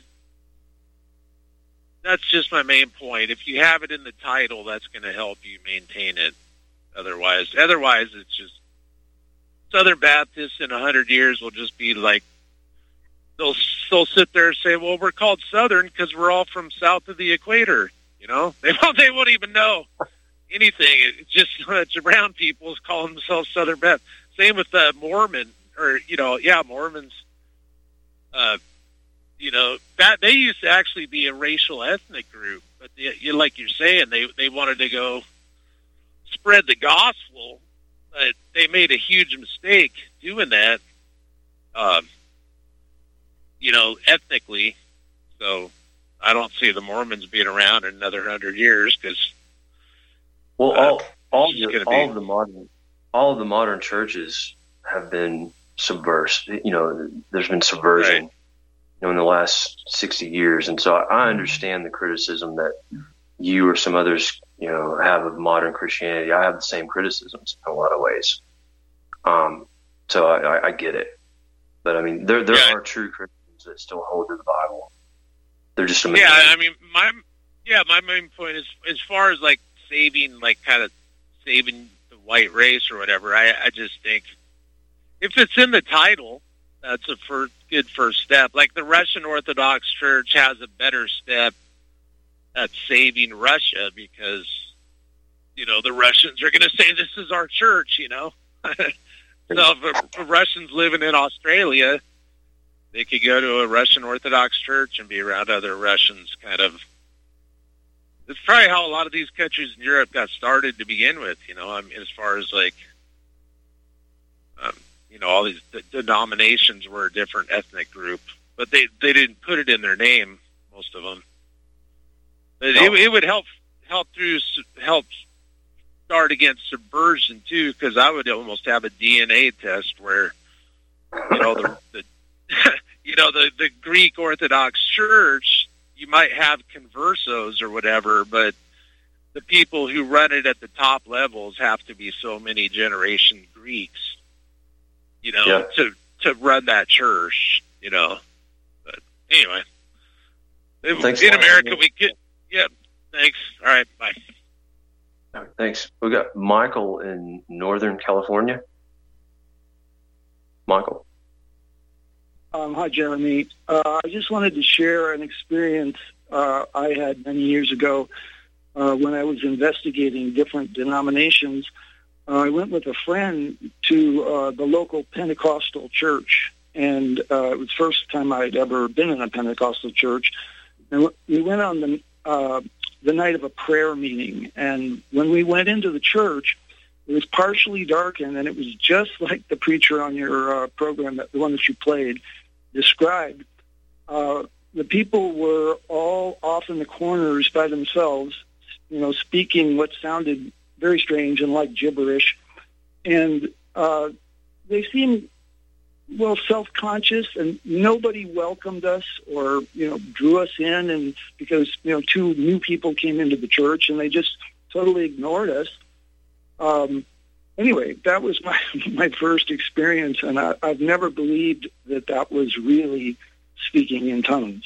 [SPEAKER 14] that's just my main point. If you have it in the title, that's going to help you maintain it. Otherwise, otherwise, it's just Southern Baptists in a hundred years will just be like they'll they'll sit there and say, "Well, we're called Southern because we're all from south of the equator." You know, they won't they won't even know anything. It's just a bunch of brown people calling themselves Southern Baptist. Same with the Mormon, or, you know, yeah, Mormons, uh, you know, that they used to actually be a racial ethnic group, but they, you, like you're saying, they, they wanted to go spread the gospel, but they made a huge mistake doing that, um, you know, ethnically. So I don't see the Mormons being around in another hundred years because,
[SPEAKER 2] well,
[SPEAKER 14] uh,
[SPEAKER 2] all, all, the, all
[SPEAKER 14] be,
[SPEAKER 2] of the modern, all of the modern churches have been subversive. You know, there's been subversion, right. you know, in the last sixty years. And so I understand the criticism that you or some others, you know, have of modern Christianity. I have the same criticisms in a lot of ways. Um, so I, I, I get it. But I mean, there, there yeah. are true Christians that still hold to the Bible. They're just a
[SPEAKER 14] yeah. I mean, my yeah, my main point is as far as like saving, like kind of saving the white race or whatever. I, I just think if it's in the title, that's a first, good first step. Like the Russian Orthodox Church has a better step at saving Russia because, you know, the Russians are going to say this is our church, you know. So if a, a Russian's living in Australia, they could go to a Russian Orthodox church and be around other Russians, kind of. It's probably how a lot of these countries in Europe got started to begin with, you know, I mean, as far as, like, um, you know, all these d- denominations were a different ethnic group, but they, they didn't put it in their name, most of them. But
[SPEAKER 2] Oh.
[SPEAKER 14] it, it would help help through help start against subversion, too, because I would almost have a D N A test where, you know, the, the you know, the, the Greek Orthodox Church, you might have conversos or whatever, but the people who run it at the top levels have to be so many generation Greeks, you know,
[SPEAKER 2] Yeah.
[SPEAKER 14] to to run that church, you know. But anyway,
[SPEAKER 2] Thanks
[SPEAKER 14] in
[SPEAKER 2] a lot,
[SPEAKER 14] America,
[SPEAKER 2] Andy.
[SPEAKER 14] we get, yeah, thanks. All right, bye.
[SPEAKER 2] All right, thanks. We got Michael in Northern California. Michael.
[SPEAKER 15] Um, hi, Jeremy. Uh, I just wanted to share an experience uh, I had many years ago uh, when I was investigating different denominations. Uh, I went with a friend to uh, the local Pentecostal church, and uh, it was the first time I'd ever been in a Pentecostal church. And we went on the uh, the night of a prayer meeting, and when we went into the church, it was partially darkened, and it was just like the preacher on your uh, program, that the one that you played, described. Uh, the people were all off in the corners by themselves, you know, speaking what sounded very strange and like gibberish. And uh, they seemed, well, self-conscious, and nobody welcomed us or, you know, drew us in, and because, you know, two new people came into the church, and they just totally ignored us. Um, Anyway, that was my my first experience, and I, I've never believed that that was really speaking in tongues.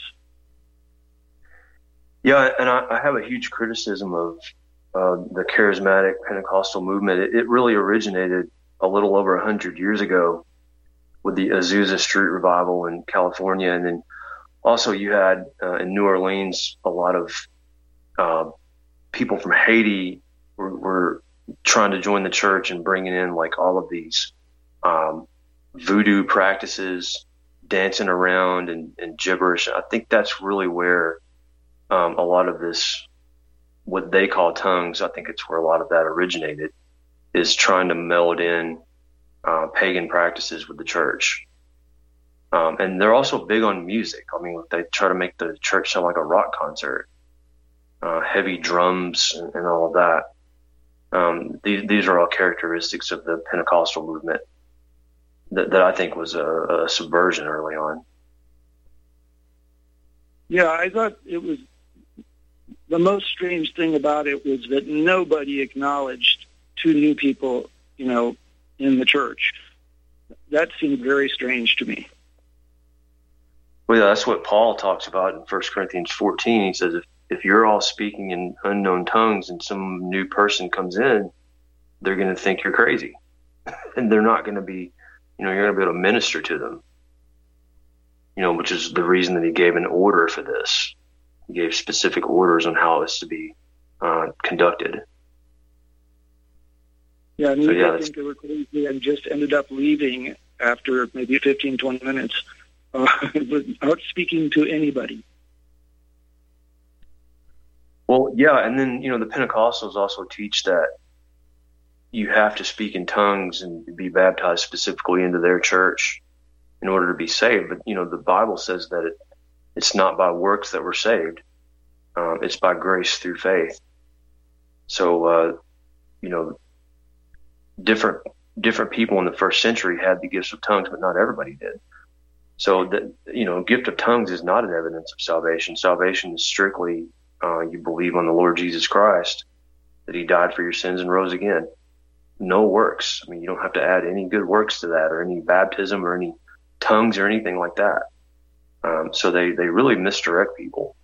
[SPEAKER 2] Yeah, and I, I have a huge criticism of uh, the charismatic Pentecostal movement. It, it really originated a little over one hundred years ago with the Azusa Street Revival in California, and then also you had uh, in New Orleans a lot of uh, people from Haiti were, were trying to join the church and bringing in like all of these um, voodoo practices, dancing around and, and gibberish. I think that's really where um, a lot of this, what they call tongues, I think it's where a lot of that originated, is trying to meld in uh, pagan practices with the church. Um, and they're also big on music. I mean, they try to make the church sound like a rock concert, uh, heavy drums and, and all of that. Um, these, these are all characteristics of the Pentecostal movement that, that I think was a, a subversion early on.
[SPEAKER 15] Yeah, I thought it was, the most strange thing about it was that nobody acknowledged two new people, you know, in the church. That seemed very strange to me.
[SPEAKER 2] Well, yeah, that's what Paul talks about in First Corinthians fourteen. He says, if if you're all speaking in unknown tongues and some new person comes in, they're going to think you're crazy. And they're not going to be, you know, you're going to be able to minister to them. You know, which is the reason that he gave an order for this. He gave specific orders on how it's to be uh, conducted.
[SPEAKER 15] Yeah, and
[SPEAKER 2] So,
[SPEAKER 15] we
[SPEAKER 2] yeah,
[SPEAKER 15] did
[SPEAKER 2] that's-
[SPEAKER 15] think they were crazy and just ended up leaving after maybe fifteen, twenty minutes uh, without speaking to anybody.
[SPEAKER 2] Well, yeah, and then, you know, the Pentecostals also teach that you have to speak in tongues and be baptized specifically into their church in order to be saved. But, you know, the Bible says that it, it's not by works that we're saved. Um, it's by grace through faith. So, uh, you know, different different people in the first century had the gifts of tongues, but not everybody did. So, that, you know, gift of tongues is not an evidence of salvation. Salvation is strictly Uh, you believe on the Lord Jesus Christ, that he died for your sins and rose again. No works. I mean, you don't have to add any good works to that or any baptism or any tongues or anything like that. Um, so they, they really misdirect people.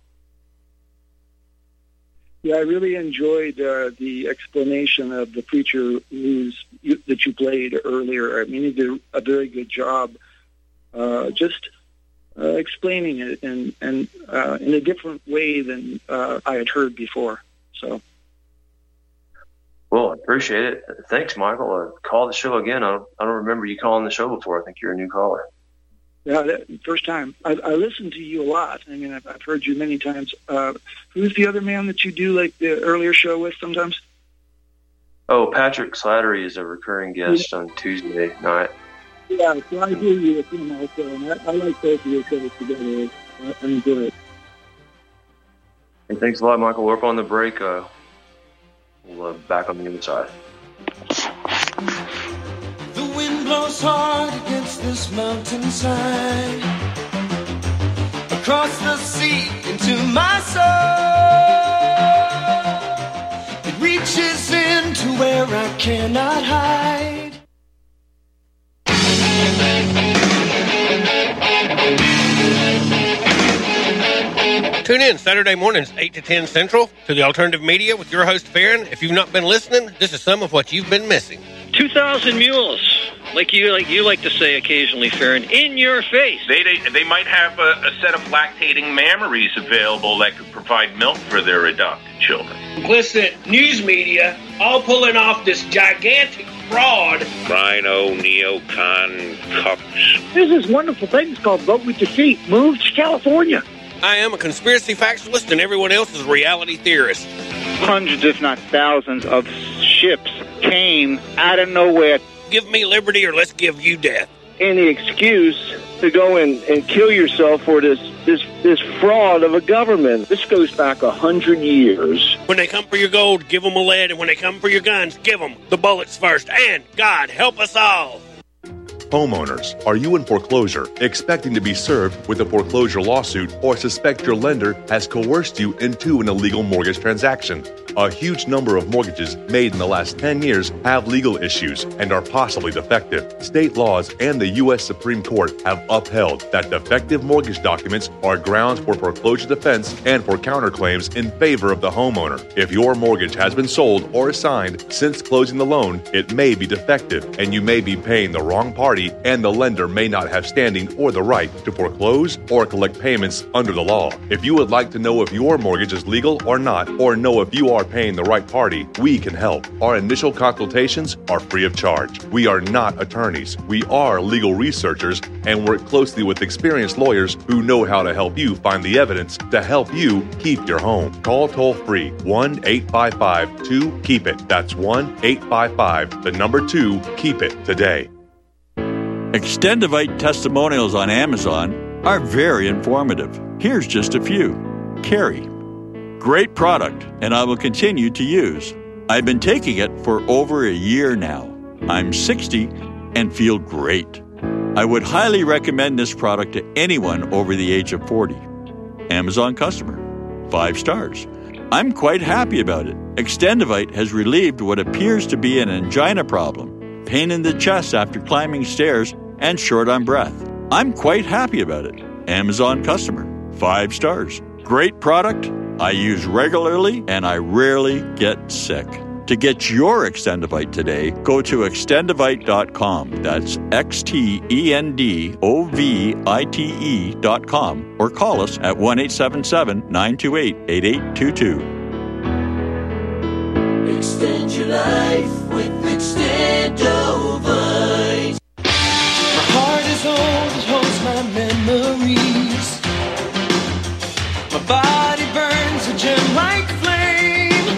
[SPEAKER 15] Yeah, I really enjoyed uh, the explanation of the preacher who's, you, that you played earlier. I mean, he did a very good job uh, just uh, explaining it and, and uh, in a different way than uh, I had heard before. So,
[SPEAKER 2] Well, I appreciate it. Thanks, Michael. Uh, call the show again. I don't, I don't remember you calling the show before. I think you're a new caller.
[SPEAKER 15] Yeah, that, first time. I, I listen to you a lot. I mean, I've, I've heard you many times. Uh, who's the other man that you do like the earlier show with sometimes?
[SPEAKER 2] Oh, Patrick Slattery is a recurring guest yeah. on Tuesday night.
[SPEAKER 15] Yeah, so I hear you with him also, and I, I like both of your shows together. I, I enjoy it.
[SPEAKER 2] Hey, thanks a lot, Michael. We're up on the break. Uh, we'll uh, back on the other side.
[SPEAKER 1] The wind blows hard against this mountainside, across the sea into my soul. It reaches into where I cannot hide.
[SPEAKER 16] Tune in Saturday mornings, eight to ten Central, to the Alternative Media with your host, Farron. If you've not been listening, this is some of what you've been missing.
[SPEAKER 17] two thousand mules, like you like you like to say occasionally, Farron, in your face.
[SPEAKER 18] They they, they might have a, a set of lactating mammaries available that could provide milk for their adopted children.
[SPEAKER 19] Complicit news media all pulling off this gigantic fraud.
[SPEAKER 20] Rhino, neocon, cucks.
[SPEAKER 19] There's this wonderful thing called Vote with Your Feet. Move to California.
[SPEAKER 16] I am a conspiracy factualist, and everyone else is a reality theorist.
[SPEAKER 21] Hundreds, if not thousands, of ships came out of nowhere.
[SPEAKER 16] Give me liberty or let's give you death.
[SPEAKER 22] Any excuse to go and, and kill yourself for this, this this fraud of a government. This goes back a hundred years.
[SPEAKER 16] When they come for your gold, give them a lead, and when they come for your guns, give them the bullets first. And God help us all.
[SPEAKER 23] Homeowners, are you in foreclosure, expecting to be served with a foreclosure lawsuit, or suspect your lender has coerced you into an illegal mortgage transaction? A huge number of mortgages made in the last ten years have legal issues and are possibly defective. State laws and the U S Supreme Court have upheld that defective mortgage documents are grounds for foreclosure defense and for counterclaims in favor of the homeowner. If your mortgage has been sold or assigned since closing the loan, it may be defective and you may be paying the wrong party, and the lender may not have standing or the right to foreclose or collect payments under the law. If you would like to know if your mortgage is legal or not, or know if you are paying the right party, we can help. Our initial consultations are free of charge. We are not attorneys. We are legal researchers and work closely with experienced lawyers who know how to help you find the evidence to help you keep your home. Call toll-free one eight five five two keep it. That's one eight five five, the number two, keep it today.
[SPEAKER 24] Extendivite testimonials on Amazon are very informative. Here's just a few. Carrie. Great product, and I will continue to use. I've been taking it for over a year now. I'm sixty and feel great. I would highly recommend this product to anyone over the age of forty. Amazon customer. Five stars. I'm quite happy about it. Extendivite has relieved what appears to be an angina problem, pain in the chest after climbing stairs, and short on breath. I'm quite happy about it. Amazon customer. Five stars. Great product. I use regularly, and I rarely get sick. To get your Extendivite today, go to extendivite dot com. That's X T E N D O V I T E dot com, or call us at one eight seven seven, nine two eight, eight eight two two.
[SPEAKER 1] Extend your life with Extendivite. My heart is old, it holds my memories. My body burns a gem-like flame.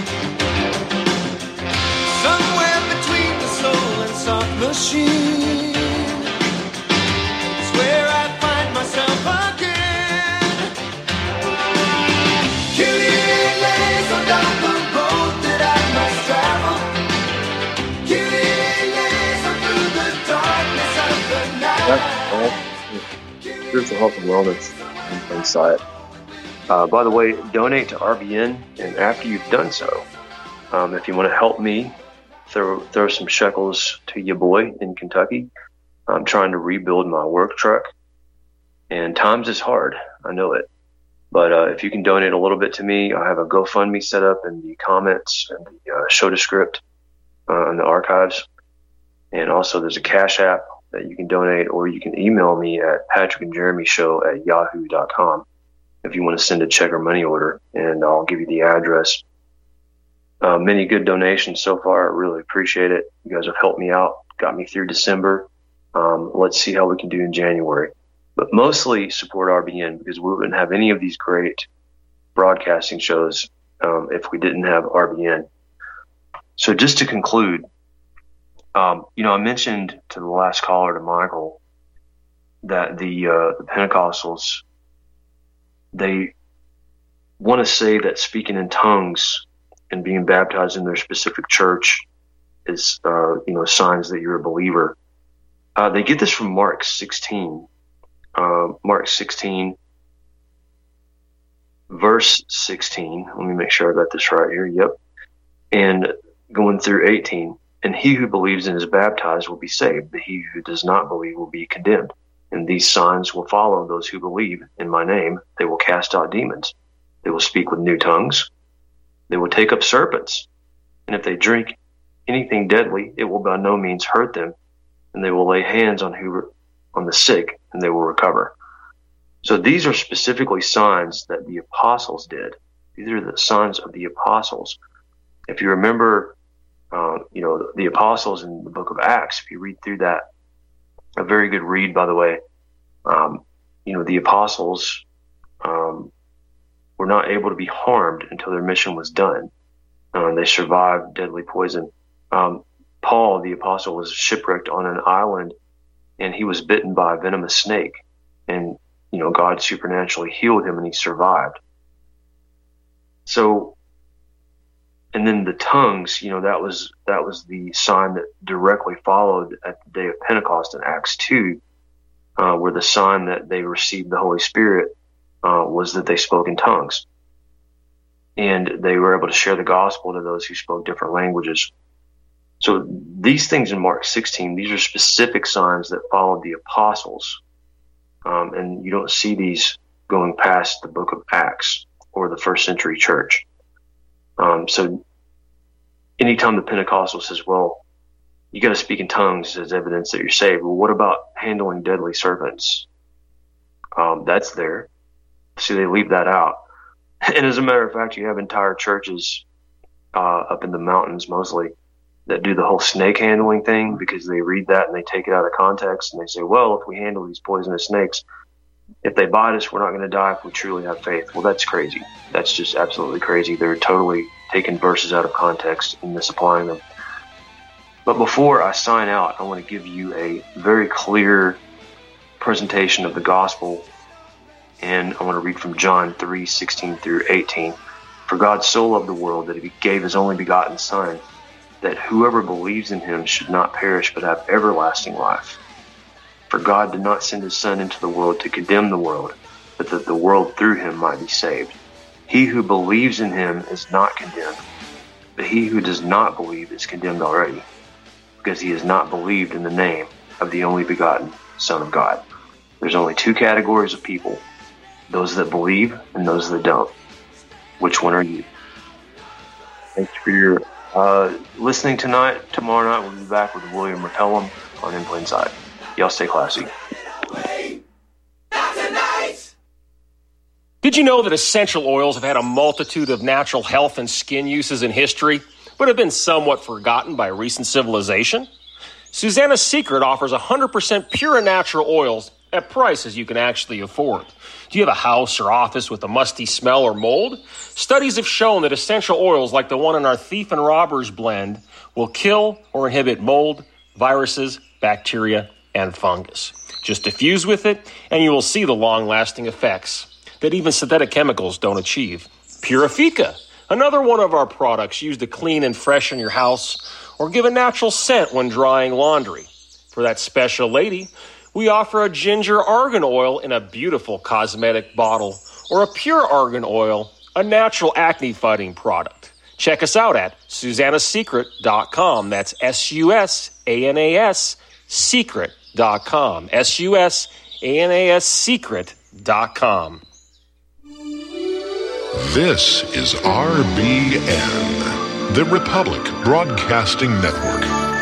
[SPEAKER 1] Somewhere between the soul and soft machine is where I find myself again. Killing lays on down the road that I must travel. Killing lays on through the darkness of the night.
[SPEAKER 2] That's all. Here's the Health and Wellness Insight. Uh, by the way, donate to R B N, and after you've done so, um, if you want to help me throw throw some shekels to your boy in Kentucky, I'm trying to rebuild my work truck, and times is hard. I know it. But uh, if you can donate a little bit to me, I have a GoFundMe set up in the comments and the uh, show descript uh, in the archives. And also there's a Cash App that you can donate, or you can email me at patrick and jeremy show at yahoo dot com if you want to send a check or money order, and I'll give you the address Uh, many good donations so far. I really appreciate it. You guys have helped me out, got me through December. Um, let's see how we can do in January. But mostly support R B N, because we wouldn't have any of these great broadcasting shows um, if we didn't have R B N. So just to conclude, um, you know, I mentioned to the last caller, to Michael, that the, uh, the Pentecostals, they want to say that speaking in tongues and being baptized in their specific church is, uh, you know, signs that you're a believer. Uh, they get this from Mark sixteen. Uh, Mark sixteen, verse sixteen. Let me make sure I got this right here. Yep. And going through eighteen. And he who believes and is baptized will be saved, but he who does not believe will be condemned. And these signs will follow those who believe in my name. They will cast out demons. They will speak with new tongues. They will take up serpents. And if they drink anything deadly, it will by no means hurt them. And they will lay hands on who on the sick, and they will recover. So these are specifically signs that the apostles did. These are the signs of the apostles. If you remember, uh, you know, the apostles in the book of Acts, if you read through that, a very good read, by the way, um, you know, the apostles um, were not able to be harmed until their mission was done. Uh, they survived deadly poison. Um, Paul, the apostle, was shipwrecked on an island, and he was bitten by a venomous snake. And, you know, God supernaturally healed him, and he survived. So, and then the tongues, you know, that was that was the sign that directly followed at the day of Pentecost in Acts two, uh, where the sign that they received the Holy Spirit uh, was that they spoke in tongues. And they were able to share the gospel to those who spoke different languages. So these things in Mark sixteen, these are specific signs that followed the apostles. Um, and you don't see these going past the book of Acts or the first century church. Um, so anytime the Pentecostal says, well, you got to speak in tongues as evidence that you're saved. Well, what about handling deadly serpents? Um, that's there. See, they leave that out. And as a matter of fact, you have entire churches uh, up in the mountains mostly that do the whole snake handling thing, because they read that and they take it out of context and they say, well, if we handle these poisonous snakes, if they bite us, we're not going to die if we truly have faith. Well, that's crazy. That's just absolutely crazy. They're totally taking verses out of context and misapplying them. But before I sign out, I want to give you a very clear presentation of the gospel. And I want to read from John three sixteen through eighteen. For God so loved the world that he gave his only begotten Son, that whoever believes in him should not perish but have everlasting life. For God did not send his Son into the world to condemn the world, but that the world through him might be saved. He who believes in him is not condemned, but he who does not believe is condemned already, because he has not believed in the name of the only begotten Son of God. There's only two categories of people, those that believe and those that don't. Which one are you? Thanks for your uh, listening tonight. Tomorrow night we'll be back with William Repellum on In Plain Sight. Y'all stay classy.
[SPEAKER 3] Did you know that essential oils have had a multitude of natural health and skin uses in history, but have been somewhat forgotten by recent civilization? Susanna's Secret offers one hundred percent pure and natural oils at prices you can actually afford. Do you have a house or office with a musty smell or mold? Studies have shown that essential oils like the one in our Thief and Robbers blend will kill or inhibit mold, viruses, bacteria, and fungus. Just diffuse with it, and you will see the long-lasting effects that even synthetic chemicals don't achieve. Purifica, another one of our products used to clean and freshen your house or give a natural scent when drying laundry. For that special lady, we offer a ginger argan oil in a beautiful cosmetic bottle, or a pure argan oil, a natural acne-fighting product. Check us out at susanna secret dot com. That's S U S A N A S secret dot com. S U S A N A S secret dot com.
[SPEAKER 4] This is R B N, the Republic Broadcasting Network.